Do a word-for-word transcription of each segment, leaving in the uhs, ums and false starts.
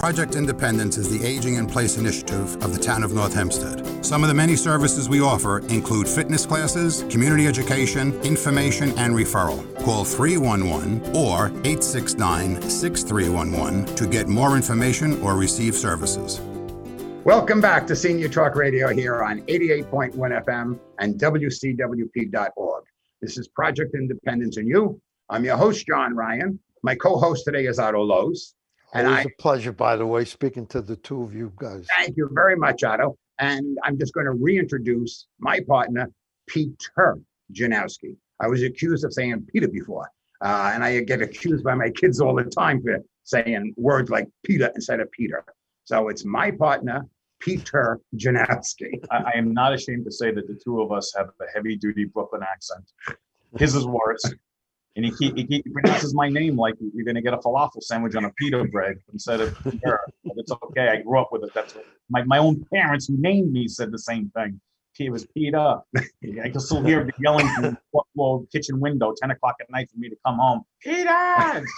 Project Independence is the Aging in Place initiative of the town of North Hempstead. Some of the many services we offer include fitness classes, community education, information, and referral. Call three one one or eight six nine, six three one one to get more information or receive services. Welcome back to Senior Talk Radio here on eighty-eight point one F M and W C W P dot org. This is Project Independence and You. I'm your host, John Ryan. My co-host today is Otto Loos. And Always I, a pleasure, by the way, speaking to the two of you guys. Thank you very much, Otto. And I'm just going to reintroduce my partner, Peter Janowski. I was accused of saying Peter before, uh, and I get accused by my kids all the time for saying words like Peter instead of Peter. So it's my partner, Peter Janowski. I, I am not ashamed to say that the two of us have a heavy-duty Brooklyn accent. His is worse. And he, keep, he, keep, he pronounces my name like you're going to get a falafel sandwich on a pita bread instead of Peter. But it's okay. I grew up with it. That's what, my, my own parents who named me said the same thing. It was Peter. I can still hear him yelling from the fourth floor kitchen window, ten o'clock at night for me to come home. Peter! and,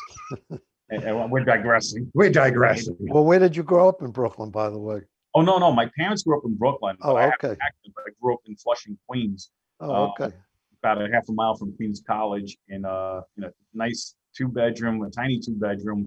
and we're digressing. We're digressing. Well, where did you grow up in Brooklyn, by the way? Oh, no, no. My parents grew up in Brooklyn. Oh, I okay. Accent, but I grew up in Flushing, Queens. Oh, okay. Uh, about a half a mile from Queens College in a, in a nice two-bedroom, a tiny two-bedroom,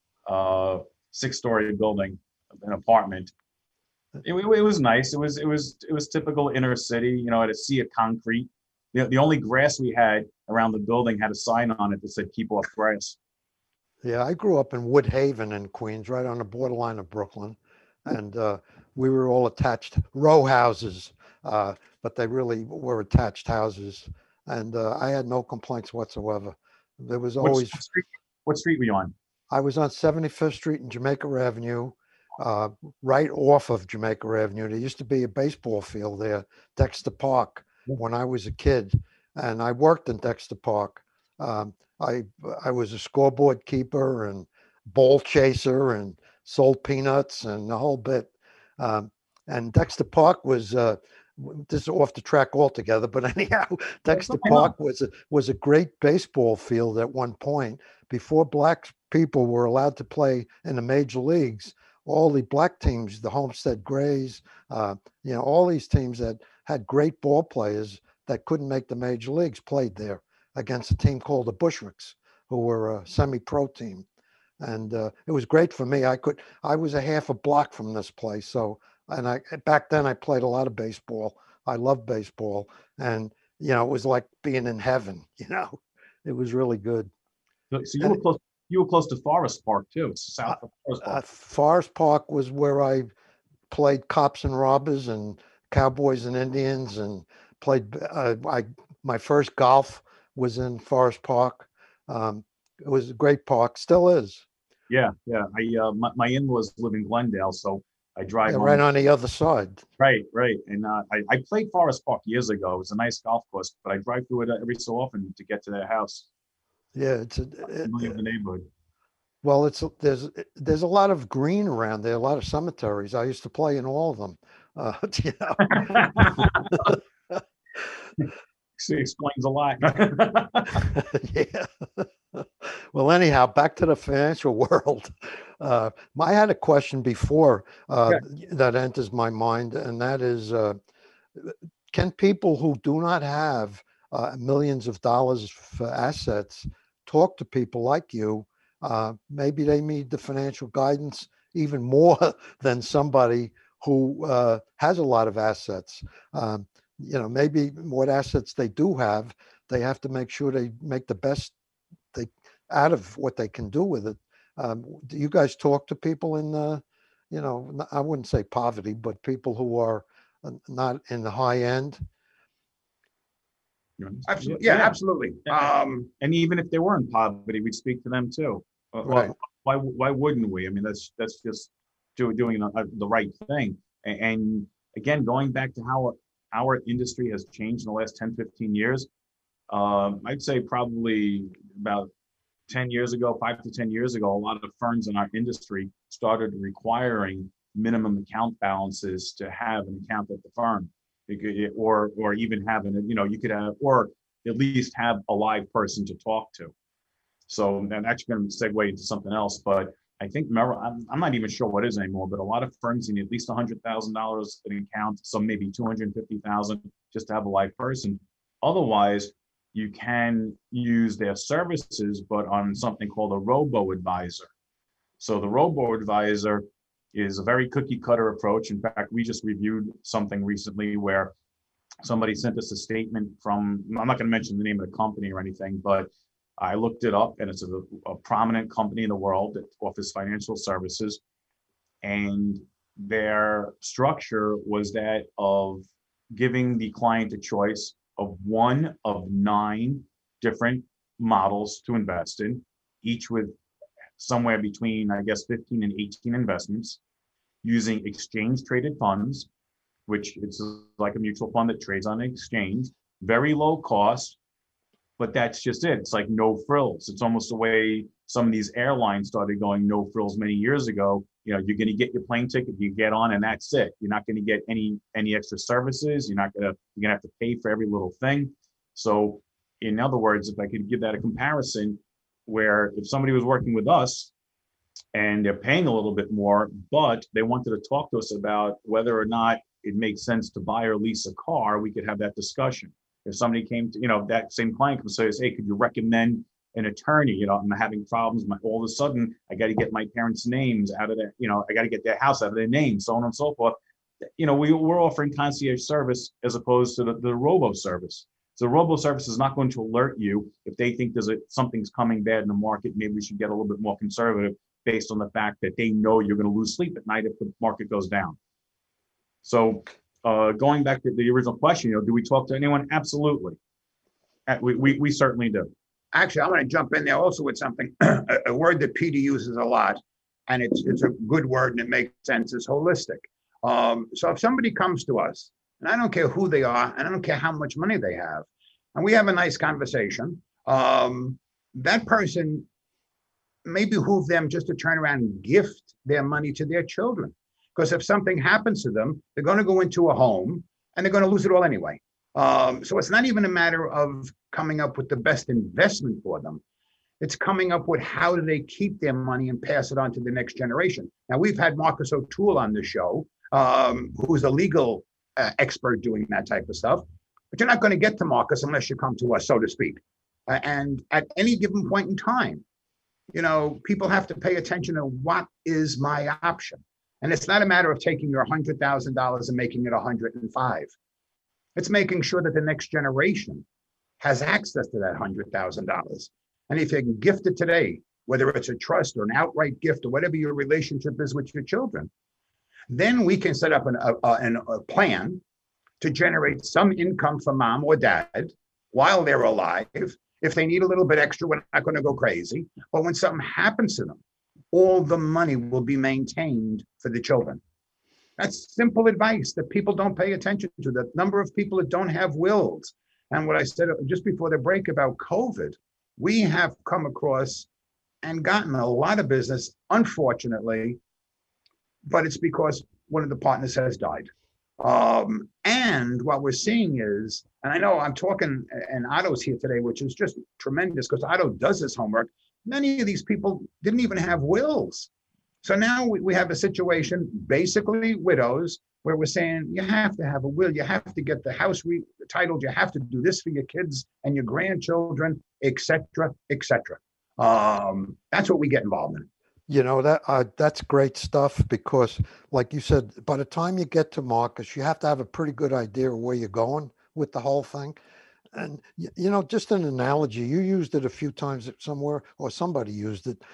uh, six-story building, an apartment. It, it, it was nice. It was it was it was typical inner city. You know, at a sea of concrete. The, the only grass we had around the building had a sign on it that said "Keep off grass." Yeah, I grew up in Woodhaven in Queens, right on the borderline of Brooklyn, and uh, we were all attached row houses, uh, but they really were attached houses. And uh, I had no complaints whatsoever. There was always. What street, what street were you on? I was on seventy-fifth Street and Jamaica Avenue, uh, right off of Jamaica Avenue. There used to be a baseball field there, Dexter Park, when I was a kid, and I worked in Dexter Park. Um, I I was a scoreboard keeper and ball chaser and sold peanuts and the whole bit. Um, and Dexter Park was. Uh, This is off the track altogether, but anyhow, Dexter Park was a, was a great baseball field at one point. Before black people were allowed to play in the major leagues, all the black teams, the Homestead Grays, uh, you know, all these teams that had great ball players that couldn't make the major leagues played there against a team called the Bushricks, who were a semi-pro team. And uh, it was great for me. I could, I was a half a block from this place, so. And I back then I played a lot of baseball. I loved baseball, and you know it was like being in heaven. You know, it was really good. So you were close. You were close to Forest Park too. It's south of Forest Park. Uh, Forest Park was where I played cops and robbers and cowboys and Indians, and played. Uh, I my first golf was in Forest Park. Um, it was a great park, still is. Yeah, yeah. I uh, my, my in-laws live in Glendale, so. I drive yeah, right on the other side. Right, right. And uh, I, I played Forest Park years ago. It was a nice golf course, but I drive through it every so often to get to their house. Yeah, it's a, it, the neighborhood. Well, it's there's there's a lot of green around there, a lot of cemeteries. I used to play in all of them. Uh, you know. See, explains a lot. Yeah. Well, anyhow, back to the financial world. Uh, I had a question before uh, yeah. that enters my mind, and that is, uh, can people who do not have uh, millions of dollars for assets talk to people like you? Uh, maybe they need the financial guidance even more than somebody who uh, has a lot of assets. Um, you know, maybe what assets they do have, they have to make sure they make the best they out of what they can do with it. Um, do you guys talk to people in the, you know, I wouldn't say poverty, but people who are not in the high end? Absolutely. Yeah, yeah. Absolutely. Um, and even if they were in poverty, we'd speak to them too. Right. Why, why wouldn't we? I mean, that's, that's just do, doing the right thing. And, and again, going back to how our industry has changed in the last ten, fifteen years, um, I'd say probably about ten years ago, five to ten years ago, a lot of firms in our industry started requiring minimum account balances to have an account at the firm. You could, or or even having, you know, you could have, or at least have a live person to talk to. So, and actually going to segue into something else, but I think, Merrill, I'm, I'm not even sure what it is anymore, but a lot of firms need at least one hundred thousand dollars in account, some maybe two hundred fifty thousand dollars just to have a live person. Otherwise, you can use their services, but on something called a robo-advisor. So the robo-advisor is a very cookie cutter approach. In fact, we just reviewed something recently where somebody sent us a statement from, I'm not going to mention the name of the company or anything, but I looked it up, and it's a, a prominent company in the world that offers financial services. And their structure was that of giving the client a choice of one of nine different models to invest in, each with somewhere between, I guess, fifteen and eighteen investments, using exchange traded funds, which it's like a mutual fund that trades on an exchange, very low cost. But that's just it. It's like no frills. It's almost the way some of these airlines started going no frills many years ago. You know, you're going to get your plane ticket, you get on, and that's it. You're not going to get any any extra services. You're not going to you're going to have to pay for every little thing. So, in other words, if I could give that a comparison, where if somebody was working with us and they're paying a little bit more, but they wanted to talk to us about whether or not it makes sense to buy or lease a car, we could have that discussion. If somebody came to, you know, that same client could say, hey, could you recommend an attorney? You know, I'm having problems. My, all of a sudden, I got to get my parents' names out of their, you know, I got to get their house out of their name, so on and so forth. You know, we, we're offering concierge service as opposed to the, the robo service. So the robo service is not going to alert you if they think there's a, something's coming bad in the market. Maybe we should get a little bit more conservative based on the fact that they know you're going to lose sleep at night if the market goes down. So Uh, going back to the original question, you know, do we talk to anyone? Absolutely. Uh, We, we, we certainly do. Actually, I want to jump in there also with something, a, a word that Peter uses a lot, and it's it's a good word and it makes sense, is holistic. Um, so if somebody comes to us, and I don't care who they are, and I don't care how much money they have, and we have a nice conversation, um, that person may behoove them just to turn around and gift their money to their children. Because if something happens to them, they're going to go into a home and they're going to lose it all anyway. Um, so it's not even a matter of coming up with the best investment for them. It's coming up with how do they keep their money and pass it on to the next generation. Now, we've had Marcus O'Toole on the show, um, who's a legal uh, expert doing that type of stuff. But you're not going to get to Marcus unless you come to us, so to speak. Uh, and at any given point in time, you know, people have to pay attention to what is my option. And it's not a matter of taking your one hundred thousand dollars and making it one hundred five. It's making sure that the next generation has access to that one hundred thousand dollars. And if you can gift it today, whether it's a trust or an outright gift or whatever your relationship is with your children, then we can set up an, a, a, a plan to generate some income for mom or dad while they're alive. If they need a little bit extra, we're not going to go crazy. But when something happens to them, all the money will be maintained for the children. That's simple advice that people don't pay attention to. The number of people that don't have wills. And what I said just before the break about COVID, we have come across and gotten a lot of business, unfortunately, but it's because one of the partners has died. Um, and what we're seeing is, and I know I'm talking, and Otto's here today, which is just tremendous because Otto does his homework. Many of these people didn't even have wills. So now we, we have a situation, basically widows, where we're saying you have to have a will, you have to get the house retitled, you have to do this for your kids and your grandchildren, et cetera, et cetera. Um, that's what we get involved in. You know, that uh, that's great stuff because, like you said, by the time you get to Marcus, you have to have a pretty good idea of where you're going with the whole thing. And, you know, just an analogy, you used it a few times somewhere, or somebody used it.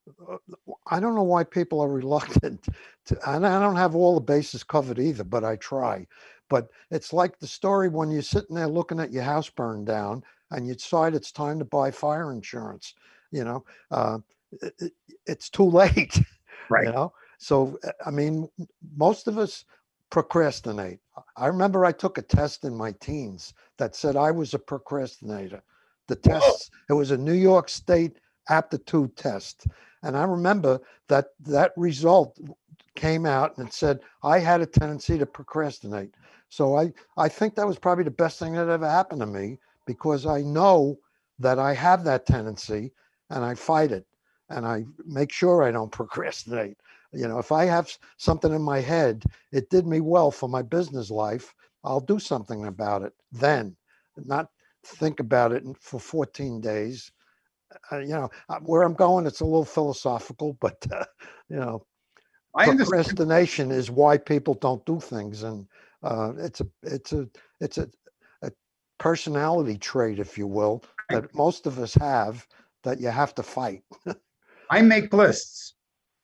I don't know why people are reluctant to, and I don't have all the bases covered either, but I try. But it's like the story when you're sitting there looking at your house burned down and you decide it's time to buy fire insurance, you know, uh, it, it's too late, right? You know? So, I mean, most of us procrastinate. I remember I took a test in my teens that said I was a procrastinator. The test, it was a New York State aptitude test. And I remember that that result came out and it said I had a tendency to procrastinate. So I, I think that was probably the best thing that ever happened to me because I know that I have that tendency and I fight it. and I make sure I don't procrastinate. You know, if I have something in my head, it did me well for my business life, I'll do something about it then, not think about it for fourteen days. Uh, you know, where I'm going, it's a little philosophical, but, uh, you know, I understand. procrastination is why people don't do things. And uh, it's a, it's a, it's a, a personality trait, if you will, that most of us have, that you have to fight. I make lists.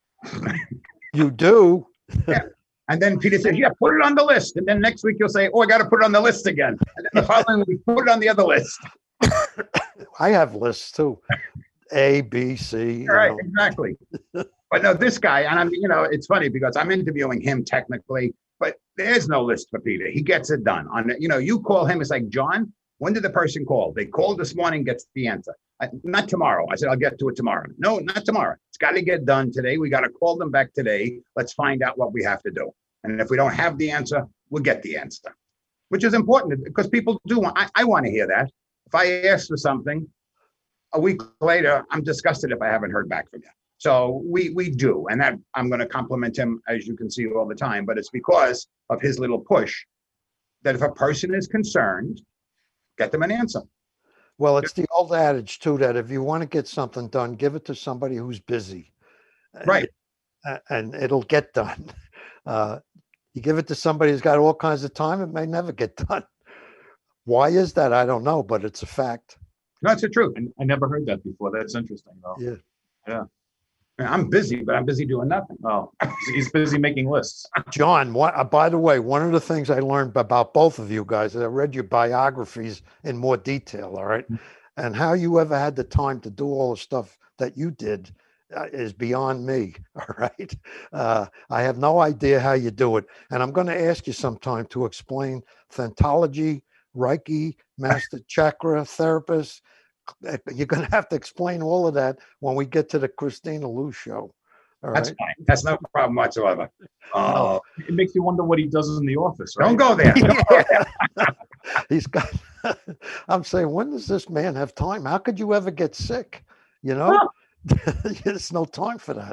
You do? Yeah. And then Peter says, yeah, put it on the list. And then next week you'll say, oh, I got to put it on the list again. And then the following week, put it on the other list. I have lists too. A, B, C. Right, know. exactly. But no, this guy, and I'm, you know, it's funny because I'm interviewing him technically, but there's no list for Peter. He gets it done. On, you know, you call him, it's like, John, when did the person call? They called this morning, gets the answer. I, not tomorrow. I said, I'll get to it tomorrow. No, not tomorrow. It's got to get done today. We got to call them back today. Let's find out what we have to do. And if we don't have the answer, we'll get the answer, which is important because people do want, I, I want to hear that. If I ask for something, a week later, I'm disgusted if I haven't heard back from you. So we we do, and that I'm going to compliment him, as you can see, all the time. But it's because of his little push that if a person is concerned, get them an answer. Well, it's the old adage too that if you want to get something done, give it to somebody who's busy, Right? and, and it'll get done. Uh, you give it to somebody who's got all kinds of time, it may never get done. Why is that? I don't know, but it's a fact. No, it's the truth. I, I never heard that before. That's interesting, though. Yeah. Yeah. I'm busy, but I'm busy doing nothing. Oh, he's busy making lists. John, what, uh, by the way, one of the things I learned about both of you guys, I read your biographies in more detail, all right? And how you ever had the time to do all the stuff that you did uh, is beyond me, all right? Uh, I have no idea how you do it. And I'm going to ask you sometime to explain Thentology, Reiki, Master Chakra Therapist. You're going to have to explain all of that when we get to the Christina Lou show. All That's right? fine. That's no problem whatsoever. Uh, It makes you wonder what he does in the office, right? don't go there. Don't go there. He's got, I'm saying, when does this man have time? How could you ever get sick? You know, there's no time for that.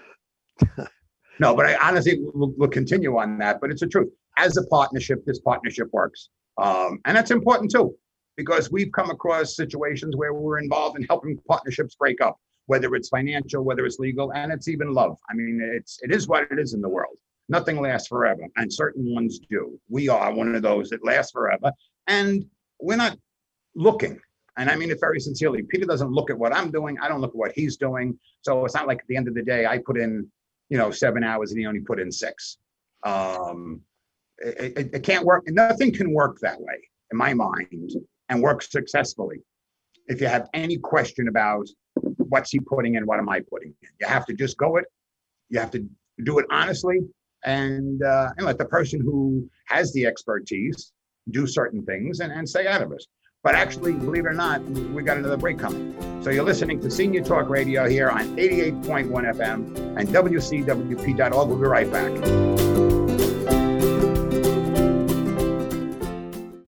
No, but I honestly will we'll continue on that. But it's the truth. As a partnership, this partnership works. Um, and that's important too, because we've come across situations where we're involved in helping partnerships break up, whether it's financial, whether it's legal, and it's even love. I mean, it's it is what it is in the world. Nothing lasts forever, and certain ones do. We are one of those that lasts forever, and we're not looking. And I mean it very sincerely. Peter doesn't look at what I'm doing. I don't look at what he's doing. So it's not like at the end of the day, I put in, you know, seven hours and he only put in six. Um, it, it, it can't work. Nothing can work that way in my mind and work successfully. If you have any question about what's he putting in, what am I putting in, you have to just go it. You have to do it honestly and, uh, and let the person who has the expertise do certain things and, and stay out of it. But actually, believe it or not, we got another break coming. So you're listening to Senior Talk Radio here on eighty-eight point one F M and W C W P dot org. We'll be right back.